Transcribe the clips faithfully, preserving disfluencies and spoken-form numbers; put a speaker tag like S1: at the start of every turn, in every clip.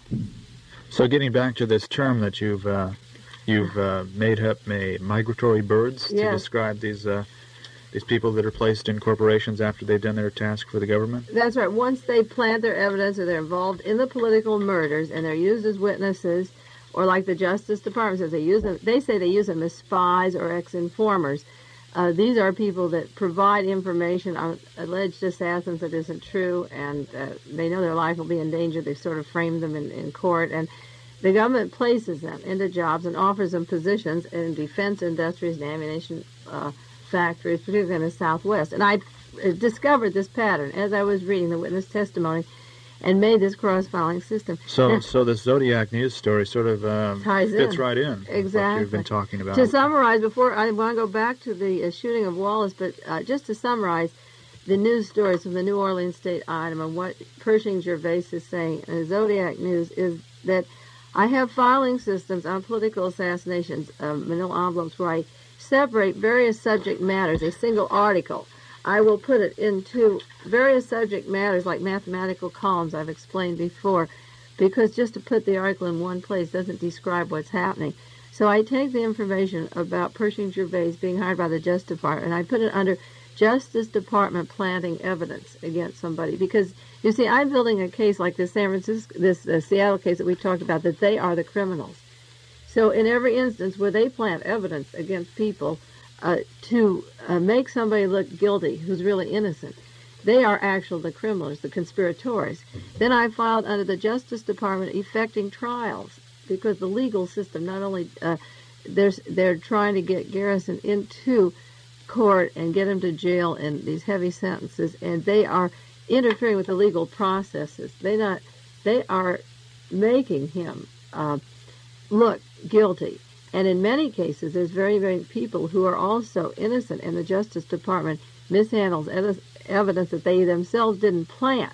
S1: So getting back to this term that you've uh, you've uh, made up, may migratory birds, to
S2: Yes.
S1: describe these uh, these people that are placed in corporations after they've done their task for the government.
S2: That's right. Once they plant their evidence or they're involved in the political murders and they're used as witnesses, or like the Justice Department says, they use them. They say they use them as spies or ex-informers. Uh, these are people that provide information on alleged assassins that isn't true, and uh, they know their life will be in danger. They've sort of framed them in, in court, and the government places them into jobs and offers them positions in defense industries and ammunition uh, factories, particularly in the Southwest. And I discovered this pattern as I was reading the witness testimony and made this cross-filing system.
S1: So,
S2: Now,
S1: so the Zodiac News story sort of um,
S2: Ties
S1: fits
S2: in.
S1: right in with
S2: Exactly.
S1: what you've been talking about.
S2: To summarize, before I want to go back to the uh, shooting of Wallace, but uh, just to summarize the news stories from the New Orleans State Item and what Pershing Gervais is saying in the Zodiac News is that I have filing systems on political assassinations, uh, manila envelopes, where I separate various subject matters, a single article. I will put it into various subject matters like mathematical columns I've explained before, because just to put the article in one place doesn't describe what's happening. So I take the information about Pershing Gervais being hired by the Justice Department and I put it under Justice Department planting evidence against somebody. Because, you see, I'm building a case like this San Francisco, this uh, Seattle case that we talked about, that they are the criminals. So in every instance where they plant evidence against people uh, to uh, make somebody look guilty who's really innocent, they are actually the criminals, the conspirators. Then I filed under the Justice Department effecting trials, because the legal system not only uh, they're, they're trying to get Garrison into court and get him to jail in these heavy sentences, and they are interfering with the legal processes. They not they are making him uh, look guilty. And in many cases, there's very, very people who are also innocent, and the Justice Department mishandles ev- evidence that they themselves didn't plant,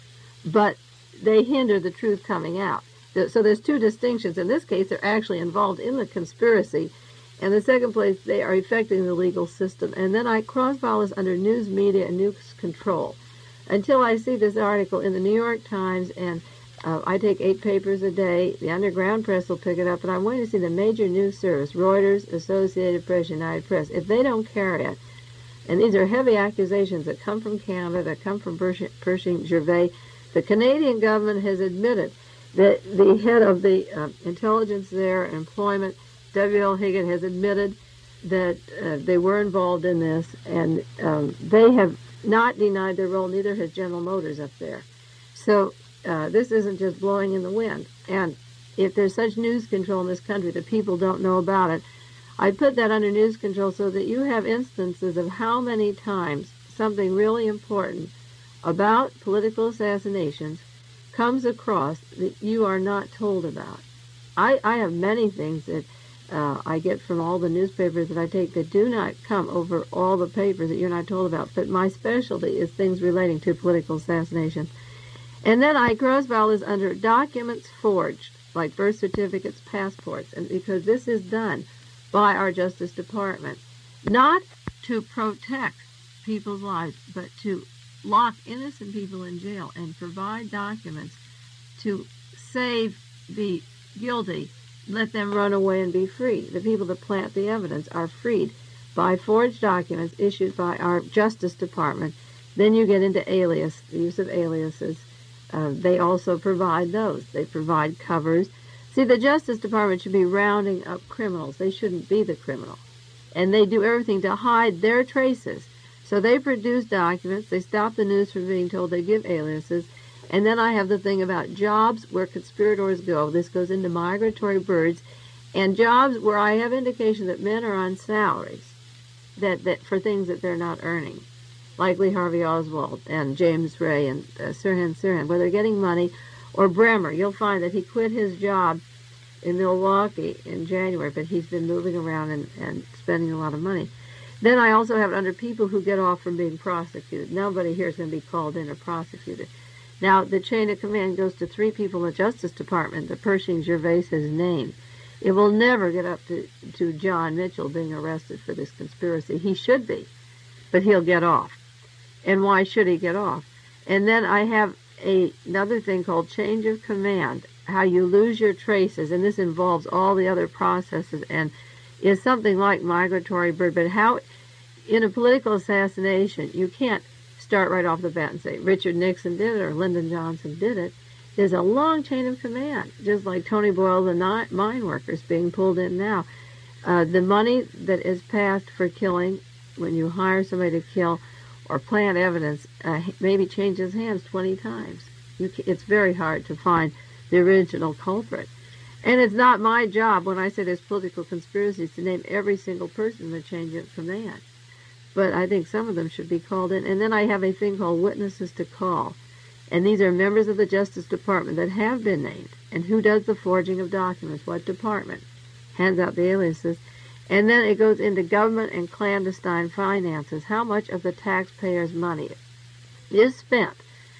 S2: but they hinder the truth coming out. So there's two distinctions. In this case, they're actually involved in the conspiracy. And the second place, they are affecting the legal system. And then I cross-file this under news media and news control until I see this article in the New York Times, and uh, I take eight papers a day. The underground press will pick it up, and I'm waiting to see the major news service, Reuters, Associated Press, United Press. If they don't carry it, and these are heavy accusations that come from Canada, that come from Pershing, Pershing Gervais, the Canadian government has admitted that the head of the uh, intelligence there, employment, W L Higgin, has admitted that uh, they were involved in this, and um, they have not denied their role, neither has General Motors up there. So uh, this isn't just blowing in the wind. And if there's such news control in this country that people don't know about it, I put that under news control so that you have instances of how many times something really important about political assassinations comes across that you are not told about. I, I have many things that uh, I get from all the newspapers that I take that do not come over all the papers that you're not told about, but my specialty is things relating to political assassination. And then I cross-file this under documents forged, like birth certificates, passports, and because this is done by our Justice Department, not to protect people's lives, but to lock innocent people in jail and provide documents to save the guilty, let them run away and be free. The people that plant the evidence are freed by forged documents issued by our Justice Department. Then you get into alias, the use of aliases. Uh, they also provide those. They provide covers. See, the Justice Department should be rounding up criminals. They shouldn't be the criminal. And they do everything to hide their traces. So they produce documents. They stop the news from being told. They give aliases. And then I have the thing about jobs where conspirators go. This goes into migratory birds. And jobs where I have indication that men are on salaries that, that for things that they're not earning, like Lee Harvey Oswald and James Ray and uh, Sirhan Sirhan, where they're getting money. Or Bremer, you'll find that he quit his job in Milwaukee in January, but he's been moving around and, and spending a lot of money. Then I also have it under people who get off from being prosecuted. Nobody here is going to be called in or prosecuted. Now, the chain of command goes to three people in the Justice Department that Pershing Gervais has named. It will never get up to, to John Mitchell being arrested for this conspiracy. He should be, but he'll get off. And why should he get off? And then I have a, another thing called change of command how you lose your traces, and this involves all the other processes, and is something like migratory bird, but how in a political assassination you can't start right off the bat and say Richard Nixon did it or Lyndon Johnson did it. There's a long chain of command, just like Tony Boyle, the mine workers being pulled in now. Uh, the money that is passed for killing, when you hire somebody to kill or plant evidence, uh, maybe changes hands twenty times. You can, it's very hard to find the original culprit. And it's not my job, when I say there's political conspiracies, to name every single person in the chain of command. But I think some of them should be called in. And then I have a thing called witnesses to call. And these are members of the Justice Department that have been named. And who does the forging of documents? What department? Hands out the aliases. And then it goes into government and clandestine finances. How much of the taxpayers' money is spent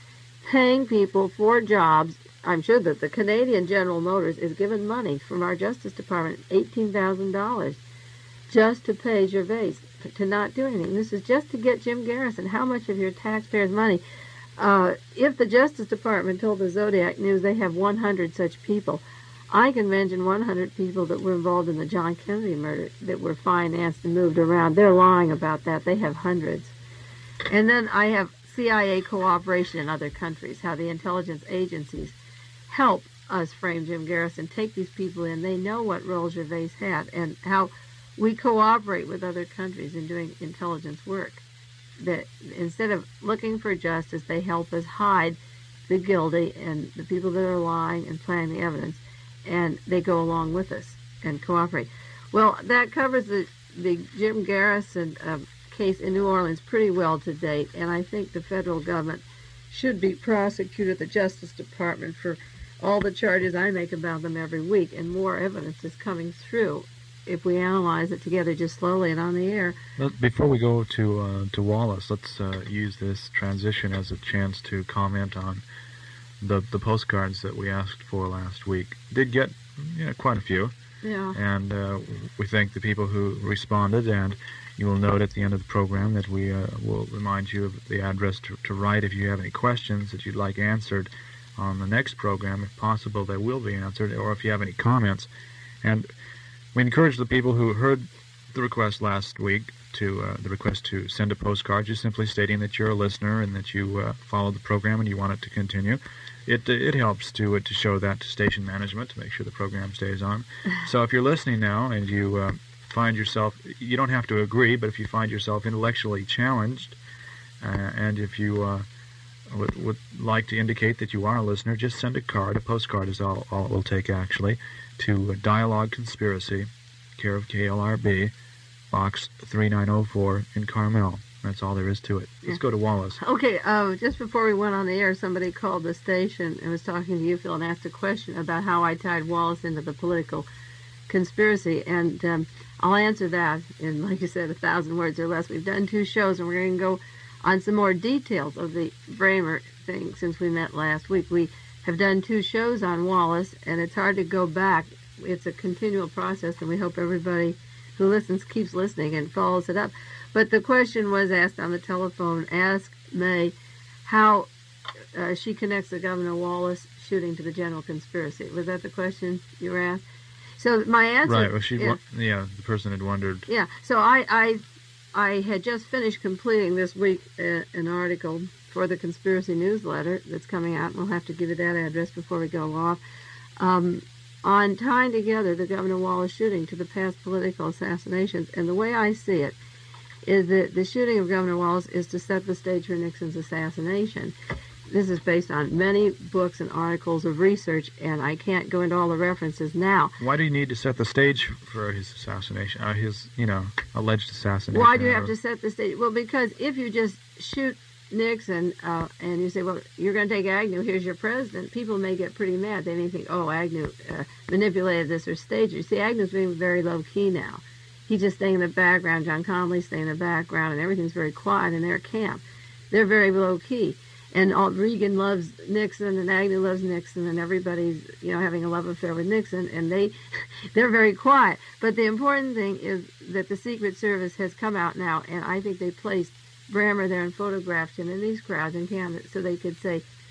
S2: paying people for jobs? I'm sure that the Canadian General Motors is given money from our Justice Department, eighteen thousand dollars, just to pay Gervais to not do anything. This is just to get Jim Garrison. How much of your taxpayers' money? Uh, if the Justice Department told the Zodiac News they have one hundred such people, I can mention one hundred people that were involved in the John Kennedy murder that were financed and moved around. They're lying about that. They have hundreds. And then I have C I A cooperation in other countries, how the intelligence agencies help us frame Jim Garrison, take these people in. They know what role Gervais had, and how we cooperate with other countries in doing intelligence work. That instead of looking for justice, they help us hide the guilty and the people that are lying and planting the evidence, and they go along with us and cooperate. Well, that covers the, the Jim Garrison uh, case in New Orleans pretty well to date, and I think the federal government should be prosecuted, the Justice Department, for all the charges I make about them every week, and more evidence is coming through if we analyze it together just slowly and on the air.
S1: But before we go to uh, to Wallace, let's uh, use this transition as a chance to comment on the the postcards that we asked for last week. Did get you know, quite a few,
S2: yeah.
S1: And uh, we thank the people who responded, and you will note at the end of the program that we uh, will remind you of the address to, to write if you have any questions that you'd like answered on the next program. If possible, they will be answered, or if you have any comments. And we encourage the people who heard the request last week to uh, the request to send a postcard, just simply stating that you're a listener and that you uh, follow the program and you want it to continue. It uh, it helps to uh, to show that to station management to make sure the program stays on. So if you're listening now and you uh, find yourself, you don't have to agree, but if you find yourself intellectually challenged, uh, and if you uh, would, would like to indicate that you are a listener, just send a card. A postcard is all, all it will take, actually, to Dialogue Conspiracy, care of K L R B, Box three nine oh four in Carmel. That's all there is to it. Let's
S2: yeah.
S1: go to Wallace.
S2: Okay, uh, just before we went on the air, somebody called the station and was talking to you, Phil, and asked a question about how I tied Wallace into the political conspiracy, and um, I'll answer that in, like you said, a thousand words or less. We've done two shows, and we're going to go on some more details of the Bramer thing since we met last week. We have done two shows on Wallace, and it's hard to go back. It's a continual process, and we hope everybody who listens keeps listening and follows it up. But the question was asked on the telephone, ask May how uh, she connects the Governor Wallace shooting to the general conspiracy. Was that the question you were asked? So my answer...
S1: Right, well, she,
S2: yeah,
S1: yeah the person had wondered...
S2: Yeah, so I, I, I had just finished completing this week uh, an article for the Conspiracy newsletter that's coming out, and we'll have to give you that address before we go off, um, on tying together the Governor Wallace shooting to the past political assassinations. And the way I see it is that the shooting of Governor Wallace is to set the stage for Nixon's assassination. This is based on many books and articles of research, and I can't go into all the references now.
S1: Why do you need to set the stage for his assassination, uh, his, you know, alleged assassination?
S2: Why do you have to set the stage? Well, because if you just shoot Nixon uh, and you say, well, you're going to take Agnew, here's your president, people may get pretty mad. They may think, oh, Agnew uh, manipulated this or staged it. You see, Agnew's being very low-key now. He's just staying in the background. John Connolly's staying in the background, and everything's very quiet in their camp. They're very low-key. And all, Reagan loves Nixon, and Agnew loves Nixon, and everybody's, you know, having a love affair with Nixon, and they, they're very quiet. But the important thing is that the Secret Service has come out now, and I think they placed Bramer there and photographed him in these crowds in Canada so they could say,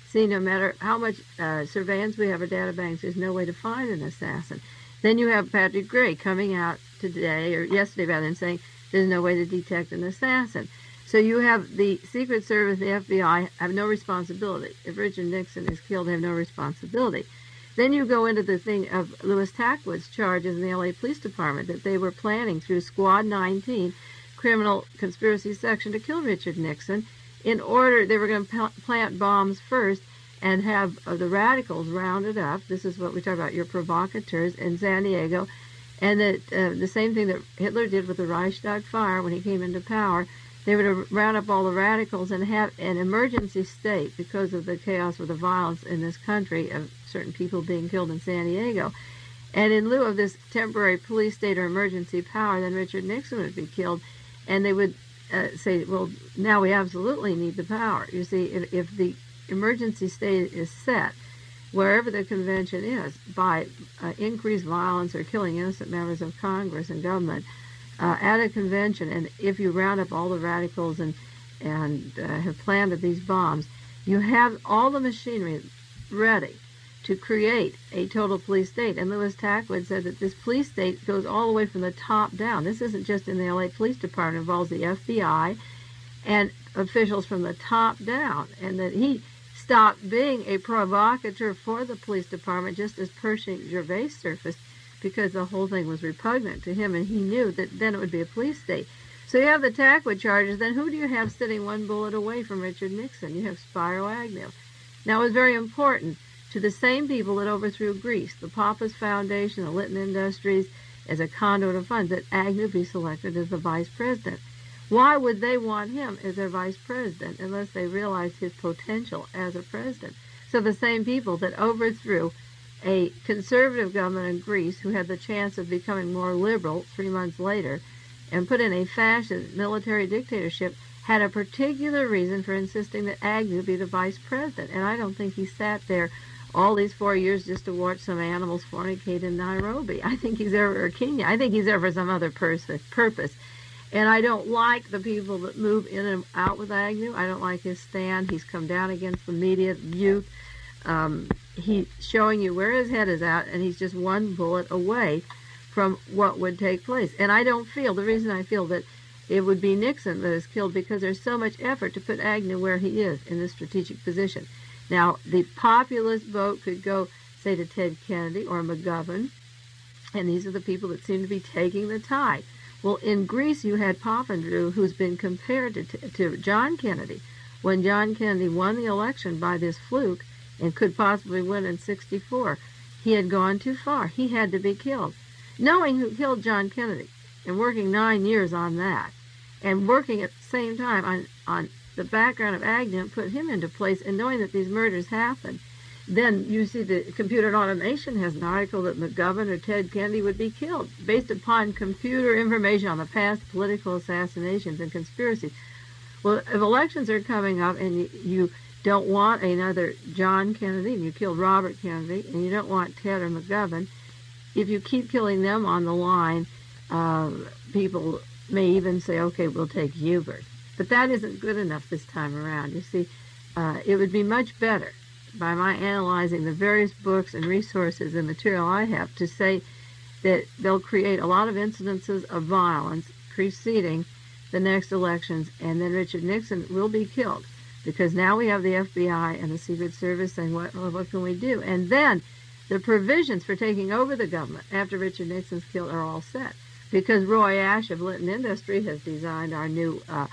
S2: See, no matter how much uh, surveillance we have or data banks, there's no way to find an assassin. Then you have Patrick Gray coming out today, or yesterday rather, and saying there's no way to detect an assassin. So you have the Secret Service, the F B I, have no responsibility. If Richard Nixon is killed, they have no responsibility. Then you go into the thing of Louis Tackwood's charges in the L A Police Department that they were planning through Squad nineteen, criminal conspiracy section, to kill Richard Nixon. In order, they were going to plant bombs first and have uh, the radicals rounded up. This is what we talk about, your provocateurs in San Diego. And that uh, the same thing that Hitler did with the Reichstag fire when he came into power, they would round up all the radicals and have an emergency state because of the chaos or the violence in this country of certain people being killed in San Diego. And in lieu of this temporary police state or emergency power, then Richard Nixon would be killed. And they would uh, say, well, now we absolutely need the power. You see, if, if the emergency state is set, wherever the convention is, by uh, increased violence or killing innocent members of Congress and government, Uh, at a convention, and if you round up all the radicals and and uh, have planted these bombs, you have all the machinery ready to create a total police state. And Louis Tackwood said that this police state goes all the way from the top down. This isn't just in the L A Police Department. It involves the F B I and officials from the top down, and that he stopped being a provocateur for the police department just as Pershing Gervais surfaced, because the whole thing was repugnant to him, and he knew that then it would be a police state. So you have the Tackwood charges. Then who do you have sitting one bullet away from Richard Nixon? You have Spiro Agnew. Now, it was very important to the same people that overthrew Greece, the Pappas Foundation, the Litton Industries, as a conduit of funds, that Agnew be selected as the vice president. Why would they want him as their vice president unless they realized his potential as a president? So the same people that overthrew a conservative government in Greece, who had the chance of becoming more liberal three months later, and put in a fascist military dictatorship, had a particular reason for insisting that Agnew be the vice president. And I don't think he sat there all these four years just to watch some animals fornicate in Nairobi. I think he's there for Kenya. I think he's there for some other pers- purpose. And I don't like the people that move in and out with Agnew. I don't like his stand. He's come down against the media, youth. Um, he's showing you where his head is at, and he's just one bullet away from what would take place. And I don't feel, the reason I feel that it would be Nixon that is killed, because there's so much effort to put Agnew where he is in this strategic position. Now, the populist vote could go, say, to Ted Kennedy or McGovern, and these are the people that seem to be taking the tide. Well, in Greece, you had Papandreou, who's been compared to, to John Kennedy. When John Kennedy won the election by this fluke, and could possibly win in sixty-four. He had gone too far. He had to be killed. Knowing who killed John Kennedy, and working nine years on that, and working at the same time on, on the background of Agnew, and put him into place, and knowing that these murders happened, then you see the Computer and Automation has an article that McGovern or Ted Kennedy would be killed based upon computer information on the past political assassinations and conspiracies. Well, if elections are coming up and you, you don't want another John Kennedy, and you killed Robert Kennedy, and you don't want Ted or McGovern, if you keep killing them on the line, uh, people may even say, okay, we'll take Hubert. But that isn't good enough this time around. You see, uh, it would be much better, by my analyzing the various books and resources and material I have, to say that they'll create a lot of incidences of violence preceding the next elections, and then Richard Nixon will be killed. Because now we have the F B I and the Secret Service saying, what, well, what can we do? And then the provisions for taking over the government after Richard Nixon's killed are all set. Because Roy Ash of Litton Industry has designed our new uh,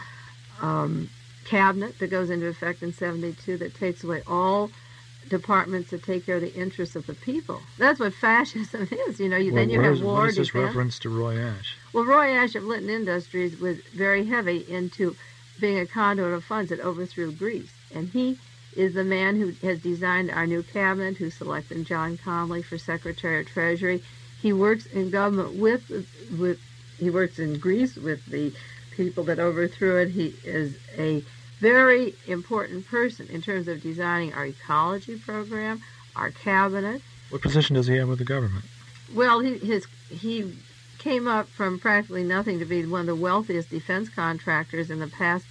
S2: um, cabinet that goes into effect in seventy-two that takes away all departments that take care of the interests of the people. That's what fascism is. You know, you,
S1: well,
S2: then you have war
S1: What is this
S2: defense.
S1: reference to Roy Ash?
S2: Well, Roy Ash of Litton Industries was very heavy into being a conduit of funds that overthrew Greece. And he is the man who has designed our new cabinet, who selected John Connally for Secretary of Treasury. He works in government with, with he works in Greece with the people that overthrew it. He is a very important person in terms of designing our ecology program, our cabinet.
S1: What position does he have with the government?
S2: Well, he, his, he came up from practically nothing to be one of the wealthiest defense contractors in the past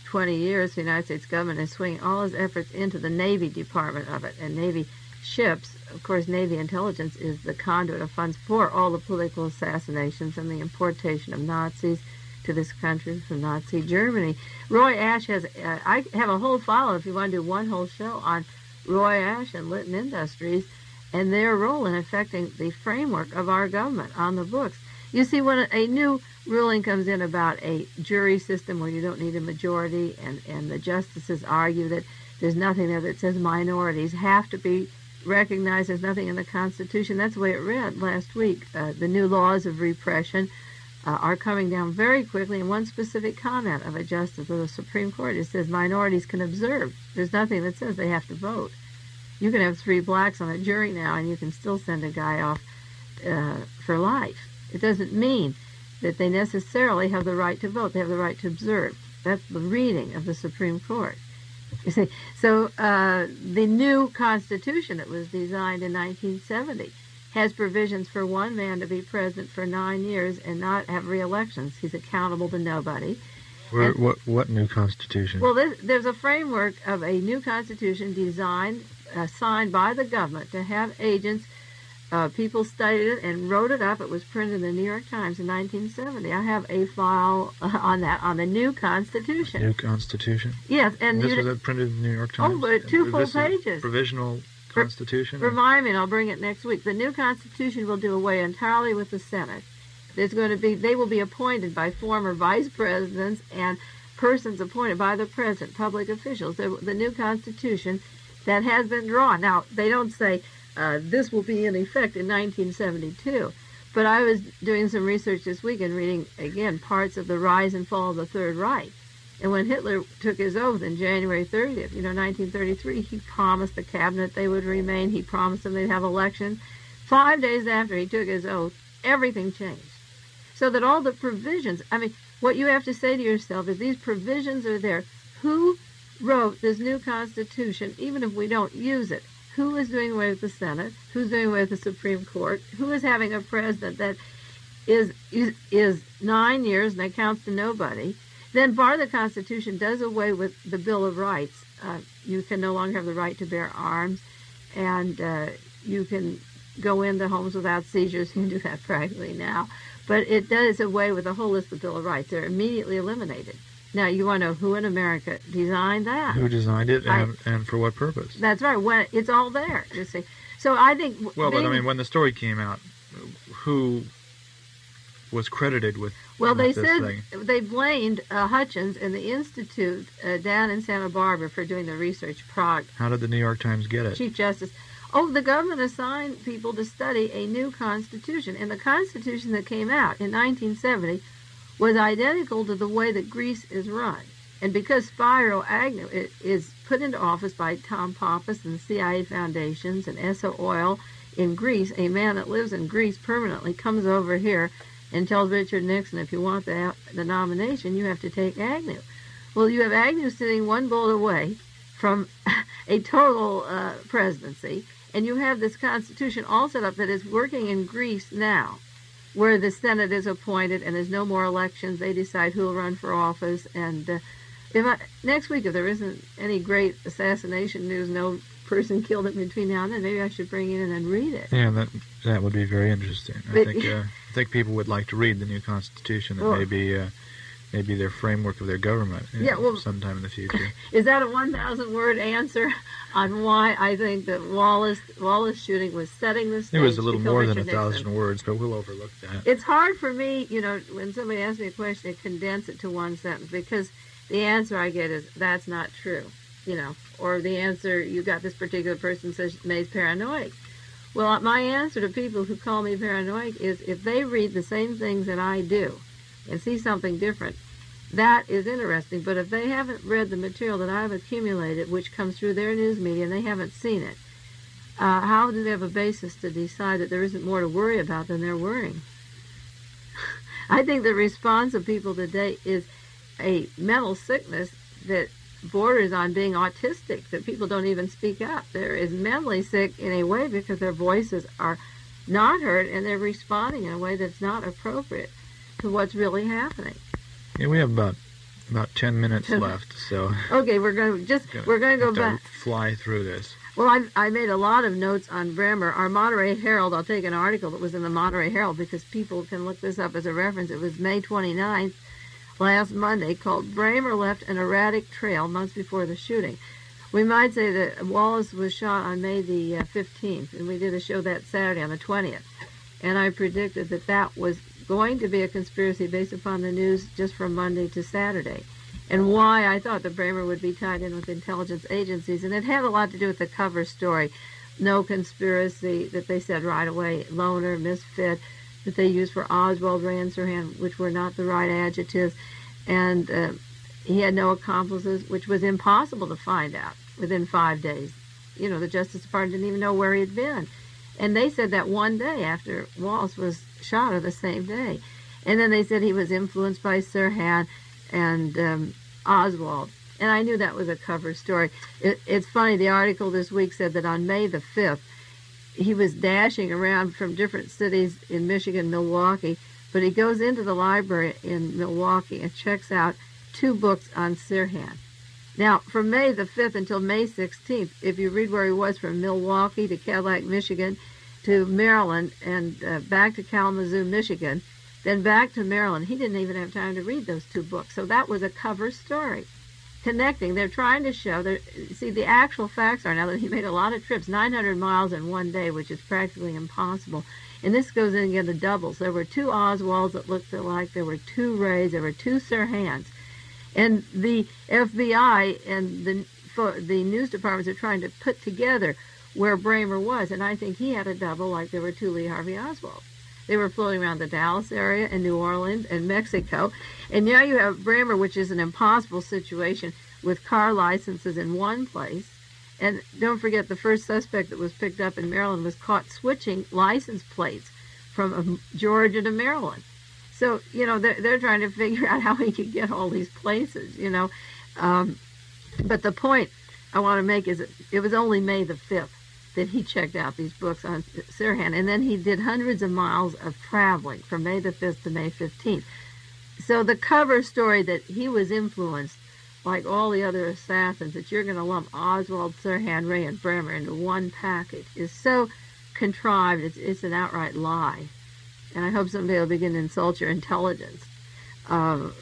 S2: twenty years, the United States government is swinging all its efforts into the Navy department of it. And Navy ships, of course, Navy intelligence is the conduit of funds for all the political assassinations and the importation of Nazis to this country from Nazi Germany. Roy Ash has, uh, I have a whole file if you want to do one whole show on Roy Ash and Litton Industries and their role in affecting the framework of our government on the books. You see, when a new ruling comes in about a jury system where you don't need a majority, and, and the justices argue that there's nothing there that says minorities have to be recognized, there's nothing in the Constitution. That's the way it read last week. Uh, the new laws of repression uh, are coming down very quickly, and one specific comment of a justice of the Supreme Court, it says minorities can observe. There's nothing that says they have to vote. You can have three blacks on a jury now, and you can still send a guy off uh, for life. It doesn't mean that they necessarily have the right to vote. They have the right to observe. That's the reading of the Supreme Court. You see, so uh, the new Constitution that was designed in nineteen seventy has provisions for one man to be president for nine years and not have re-elections. He's accountable to nobody.
S1: Where, what, what new Constitution?
S2: Well, there's, there's a framework of a new Constitution designed, uh, signed by the government to have agents. Uh, people studied it and wrote it up. It was printed in the New York Times in nineteen seventy. I have a file uh, on that, on the new Constitution.
S1: New Constitution?
S2: Yes. And
S1: this was printed in the New York Times?
S2: Oh, but two full
S1: this
S2: pages.
S1: Provisional Constitution?
S2: Remind me, and I'll bring it next week. The new Constitution will do away entirely with the Senate. There's going to be, they will be appointed by former vice presidents and persons appointed by the president, public officials. The, the new Constitution that has been drawn. Now, they don't say uh, this will be in effect in nineteen seventy-two, but I was doing some research this week and reading, again, parts of the rise and fall of the Third Reich. And when Hitler took his oath in January thirtieth, you know, nineteen thirty-three, he promised the cabinet they would remain. He promised them they'd have elections. Five days after he took his oath, everything changed. So that all the provisions, I mean, what you have to say to yourself is these provisions are there. Who wrote this new Constitution, even if we don't use it? Who is doing away with the Senate? Who's doing away with the Supreme Court? Who is having a president that is is, is nine years and that counts to nobody? Then part of the Constitution does away with the Bill of Rights. Uh, you can no longer have the right to bear arms, and uh, you can go into homes without seizures. You can do that practically now. But it does away with the whole list of the Bill of Rights. They're immediately eliminated. Now, you want to know who in America designed that?
S1: Who designed it, and,
S2: I,
S1: and for what purpose?
S2: That's right. When it's all there, you see. So I think...
S1: Well, but I mean, when the story came out, who was credited with
S2: Well, they
S1: this
S2: said
S1: thing?
S2: they blamed uh, Hutchins and the Institute uh, down in Santa Barbara for doing the research. Prague.
S1: How did the New York Times get it?
S2: Chief Justice. Oh, the government assigned people to study a new Constitution, and the Constitution that came out in nineteen seventy was identical to the way that Greece is run. And because Spiro Agnew is put into office by Tom Pappas and the C I A foundations and Esso Oil in Greece, a man that lives in Greece permanently comes over here and tells Richard Nixon, if you want the, the nomination, you have to take Agnew. Well, you have Agnew sitting one bullet away from a total uh, presidency, and you have this Constitution all set up that is working in Greece now, where the Senate is appointed and there's no more elections. They decide who will run for office. And uh, if I, next week, if there isn't any great assassination news, no person killed in between now and then, maybe I should bring it in and read it.
S1: Yeah, that that would be very interesting. I
S2: But,
S1: think uh, I think people would like to read the new Constitution. That
S2: Well,
S1: may be uh, maybe their framework of their government. You
S2: Yeah,
S1: know,
S2: well-
S1: sometime in the future.
S2: Is that a one thousand word answer on why I think that Wallace Wallace shooting was setting the stage?
S1: It was a little
S2: to kill
S1: more than a
S2: Richard Nixon?
S1: thousand words, but we'll overlook that.
S2: It's hard for me, you know, when somebody asks me a question, to condense it to one sentence, because the answer I get is, that's not true, you know, or the answer, you got this particular person says May's paranoid. Well, my answer to people who call me paranoid is, if they read the same things that I do and see something different, that is interesting. But if they haven't read the material that I've accumulated, which comes through their news media, and they haven't seen it, uh, how do they have a basis to decide that there isn't more to worry about than they're worrying? I think the response of people today is a mental sickness that borders on being autistic, that people don't even speak up. They're is mentally sick in a way because their voices are not heard, and they're responding in a way that's not appropriate to what's really happening.
S1: Yeah, we have about about ten minutes left, so
S2: okay, we're going to just
S1: gonna
S2: we're going to go
S1: have to
S2: back.
S1: fly through this.
S2: Well, I, I made a lot of notes on Bremer. Our Monterey Herald, I'll take an article that was in the Monterey Herald because people can look this up as a reference. It was May twenty-ninth, last Monday, called Bremer Left an Erratic Trail Months Before the Shooting. We might say that Wallace was shot on May the uh, fifteenth, and we did a show that Saturday on the twentieth. And I predicted that that was going to be a conspiracy based upon the news just from Monday to Saturday, and why I thought that Bremer would be tied in with intelligence agencies. And it had a lot to do with the cover story. No conspiracy, that they said right away, loner, misfit, that they used for Oswald Rand Sirhan, which were not the right adjectives. And uh, he had no accomplices, which was impossible to find out within five days. You know, the Justice Department didn't even know where he had been. And they said that one day after Wallace was shot, or the same day. And then they said he was influenced by Sirhan and um, Oswald. And I knew that was a cover story. It, it's funny, the article this week said that on May the fifth, he was dashing around from different cities in Michigan, Milwaukee, but he goes into the library in Milwaukee and checks out two books on Sirhan. Now, from May the fifth until May sixteenth, if you read where he was from Milwaukee to Cadillac, Michigan, to Maryland, and uh, back to Kalamazoo, Michigan, then back to Maryland, he didn't even have time to read those two books. So that was a cover story. Connecting, they're trying to show, see, the actual facts are now that he made a lot of trips, nine hundred miles in one day, which is practically impossible. And this goes in again to doubles. There were two Oswalds that looked alike. There were two Rays. There were two Sirhans. And the F B I and the the news departments are trying to put together where Bremer was. And I think he had a double, like there were two Lee Harvey Oswalds. They were floating around the Dallas area and New Orleans and Mexico. And now you have Bremer, which is an impossible situation, with car licenses in one place. And don't forget, the first suspect that was picked up in Maryland was caught switching license plates from Georgia to Maryland. So, you know, they're, they're trying to figure out how he could get all these places, you know. Um, but the point I want to make is that it was only May the fifth that he checked out these books on Sirhan. And then he did hundreds of miles of traveling from May the fifth to May fifteenth. So the cover story that he was influenced, like all the other assassins, that you're going to lump Oswald, Sirhan, Ray, and Bremer into one package is so contrived, it's, it's an outright lie. And I hope someday will begin to insult your intelligence. Um,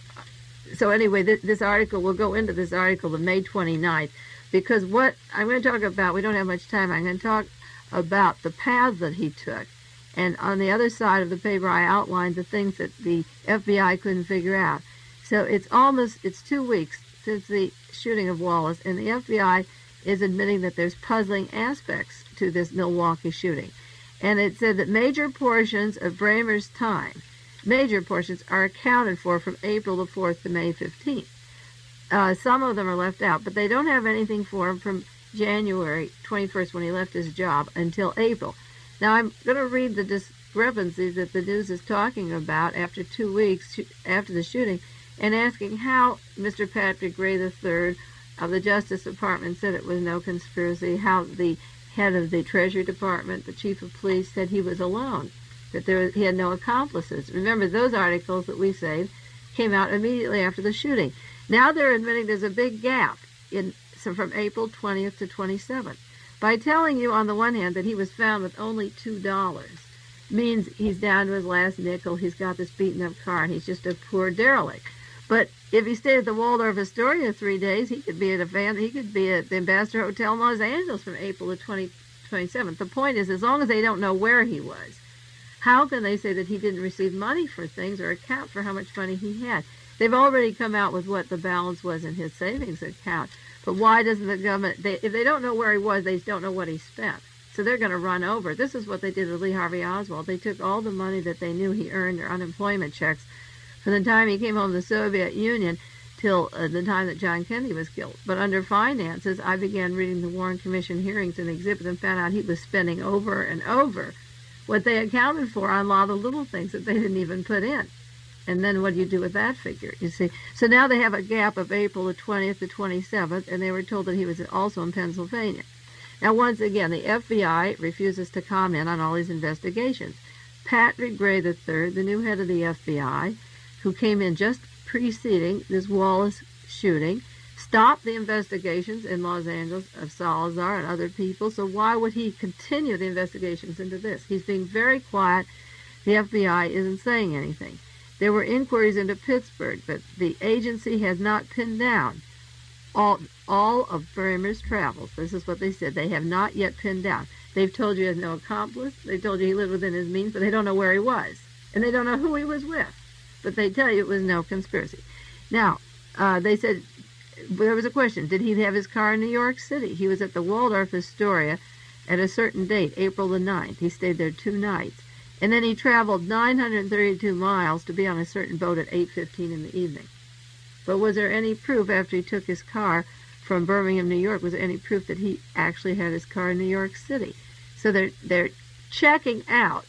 S2: so anyway, th- this article, we'll go into this article of May twenty-ninth, because what I'm going to talk about, we don't have much time, I'm going to talk about the paths that he took. And on the other side of the paper, I outlined the things that the F B I couldn't figure out. So it's almost, it's two weeks since the shooting of Wallace, and the F B I is admitting that there's puzzling aspects to this Milwaukee shooting. And it said that major portions of Bremer's time, major portions, are accounted for from April the fourth to May fifteenth. Uh, some of them are left out, but they don't have anything for him from January twenty-first, when he left his job, until April. Now, I'm going to read the discrepancies that the news is talking about after two weeks after the shooting, and asking how Mister Patrick Gray the third of the Justice Department said it was no conspiracy, how the head of the Treasury Department, the chief of police, said he was alone, that there he had no accomplices. Remember, those articles that we saved came out immediately after the shooting. Now they're admitting there's a big gap in so from April twentieth to twenty-seventh. By telling you, on the one hand, that he was found with only two dollars, means he's down to his last nickel, he's got this beaten-up car, and he's just a poor derelict. But if he stayed at the Waldorf Astoria three days, he could be at a van, he could be at the Ambassador Hotel in Los Angeles from April to twenty-seventh. The point is, as long as they don't know where he was, how can they say that he didn't receive money for things or account for how much money he had? They've already come out with what the balance was in his savings account. But why doesn't the government, they, if they don't know where he was, they don't know what he spent. So they're going to run over. This is what they did with Lee Harvey Oswald. They took all the money that they knew he earned, or unemployment checks, from the time he came home to the Soviet Union till uh, the time that John Kennedy was killed. But under finances, I began reading the Warren Commission hearings and exhibits and found out he was spending over and over what they accounted for on a lot of little things that they didn't even put in. And then what do you do with that figure, you see? So now they have a gap of April the twentieth to twenty-seventh, and they were told that he was also in Pennsylvania. Now, once again, the F B I refuses to comment on all these investigations. Patrick Gray the third, the new head of the F B I, who came in just preceding this Wallace shooting, stopped the investigations in Los Angeles of Salazar and other people, so why would he continue the investigations into this? He's being very quiet. The F B I isn't saying anything. There were inquiries into Pittsburgh, but the agency has not pinned down all, all of Bramer's travels. This is what they said. They have not yet pinned down. They've told you he has no accomplice. They told you he lived within his means, but they don't know where he was. And they don't know who he was with. But they tell you it was no conspiracy. Now, uh, they said, there was a question, did he have his car in New York City? He was at the Waldorf Astoria at a certain date, April the ninth. He stayed there two nights. And then he traveled nine hundred thirty-two miles to be on a certain boat at eight fifteen in the evening. But was there any proof after he took his car from Birmingham, New York, was there any proof that he actually had his car in New York City? So they're, they're checking out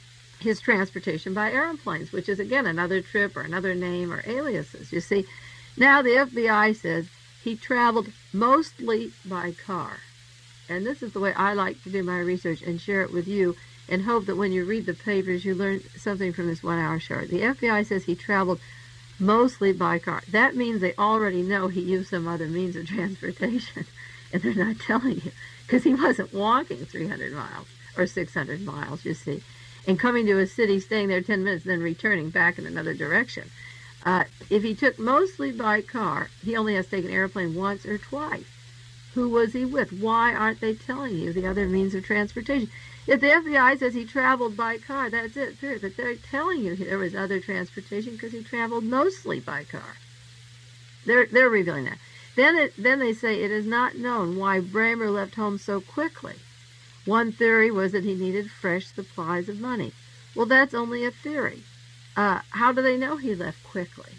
S2: his transportation by airplanes, which is, again, another trip or another name or aliases. You see, now the F B I says he traveled mostly by car. And this is the way I like to do my research and share it with you, and hope that when you read the papers, you learn something from this one-hour show. The F B I says he traveled mostly by car. That means they already know he used some other means of transportation, and they're not telling you, because he wasn't walking three hundred miles or six hundred miles, you see, and coming to a city, staying there ten minutes, then returning back in another direction. Uh, if he took mostly by car, he only has to take an airplane once or twice. Who was he with? Why aren't they telling you the other means of transportation? If the F B I says he traveled by car, that's it, period. But they're telling you there was other transportation because he traveled mostly by car. They're they're revealing that. Then it, then they say it is not known why Bramer left home so quickly. One theory was that he needed fresh supplies of money. Well, that's only a theory. Uh, how do they know he left quickly?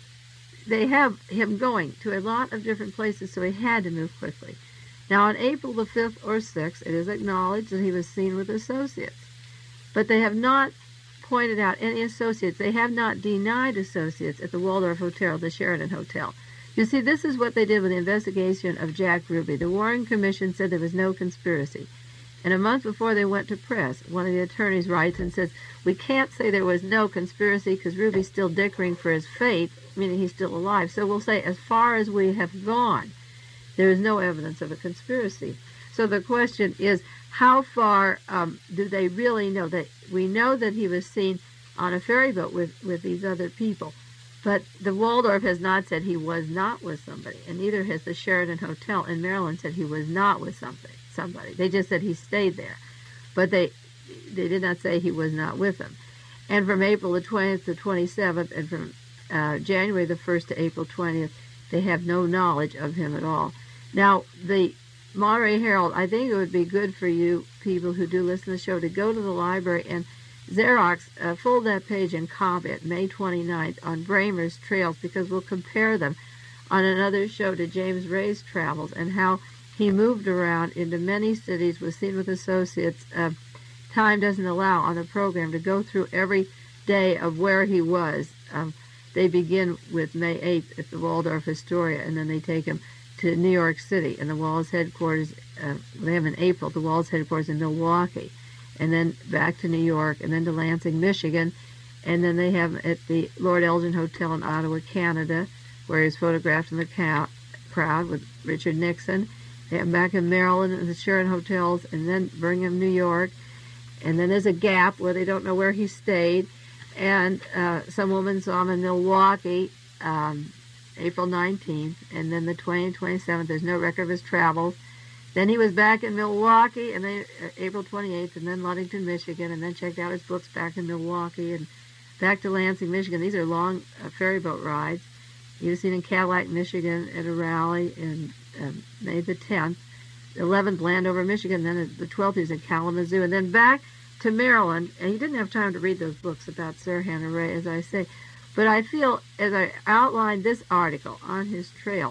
S2: They have him going to a lot of different places, so he had to move quickly. Now, on April the fifth or sixth, it is acknowledged that he was seen with associates. But they have not pointed out any associates. They have not denied associates at the Waldorf Hotel, the Sheraton Hotel. You see, this is what they did with the investigation of Jack Ruby. The Warren Commission said there was no conspiracy. And a month before they went to press, one of the attorneys writes and says, we can't say there was no conspiracy because Ruby's still dickering for his fate, meaning he's still alive. So we'll say, as far as we have gone, there is no evidence of a conspiracy. So the question is, how far um, do they really know? That we know that he was seen on a ferry boat with, with these other people. But the Waldorf has not said he was not with somebody, and neither has the Sheraton Hotel in Maryland said he was not with something, somebody. They just said he stayed there. But they they did not say he was not with them. And from April the twentieth to twenty-seventh, and from uh, January the first to April twentieth, they have no knowledge of him at all. Now, the Monterey Herald, I think it would be good for you people who do listen to the show to go to the library and Xerox, uh, fold that page and copy it May twenty-ninth on Bramer's trails, because we'll compare them on another show to James Ray's travels and how he moved around into many cities, was seen with associates. Uh, time doesn't allow on the program to go through every day of where he was. Um, they begin with May eighth at the Waldorf Astoria, and then they take him to New York City, and the Wallace headquarters, uh, they have in April, the Wallace headquarters in Milwaukee, and then back to New York, and then to Lansing, Michigan, and then they have at the Lord Elgin Hotel in Ottawa, Canada, where he was photographed in the ca- crowd with Richard Nixon. They have him back in Maryland at the Sheraton Hotels, and then Brigham, New York, and then there's a gap where they don't know where he stayed, and uh, some woman saw him in Milwaukee, um, April nineteenth, and then the twentieth and twenty-seventh, there's no record of his travels. Then he was back in Milwaukee, and then uh, April twenty-eighth, and then Ludington, Michigan, and then checked out his books back in Milwaukee, and back to Lansing, Michigan. These are long uh, ferry boat rides. He was seen in Cadillac, Michigan at a rally in uh, May the tenth, the eleventh, Landover, Michigan, then the twelfth he was in Kalamazoo, and then back to Maryland, and he didn't have time to read those books about Sirhan and Ray, as I say. But I feel, as I outlined this article on his trail,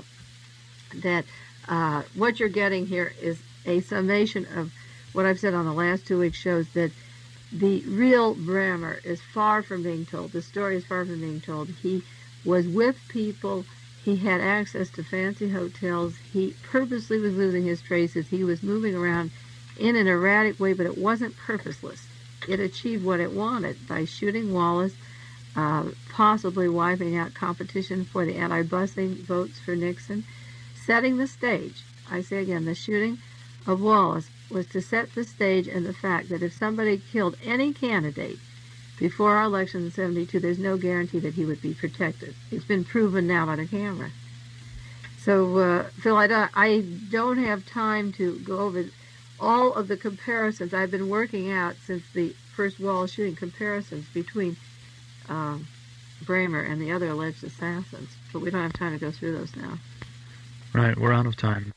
S2: that uh, what you're getting here is a summation of what I've said on the last two weeks' shows, that the real Bramer is far from being told. The story is far from being told. He was with people. He had access to fancy hotels. He purposely was losing his traces. He was moving around in an erratic way, but it wasn't purposeless. It achieved what it wanted by shooting Wallace, uh, possibly wiping out competition for the anti-busing votes for Nixon, setting the stage. I say again, the shooting of Wallace was to set the stage and the fact that if somebody killed any candidate before our election in seventy-two, there's no guarantee that he would be protected. It's been proven now by the camera. So, uh, Phil, I don't, I don't have time to go over all of the comparisons I've been working out since the first Wallace shooting, comparisons between uh, Bramer and the other alleged assassins. But we don't have time to go through those now.
S1: Right, we're out of time.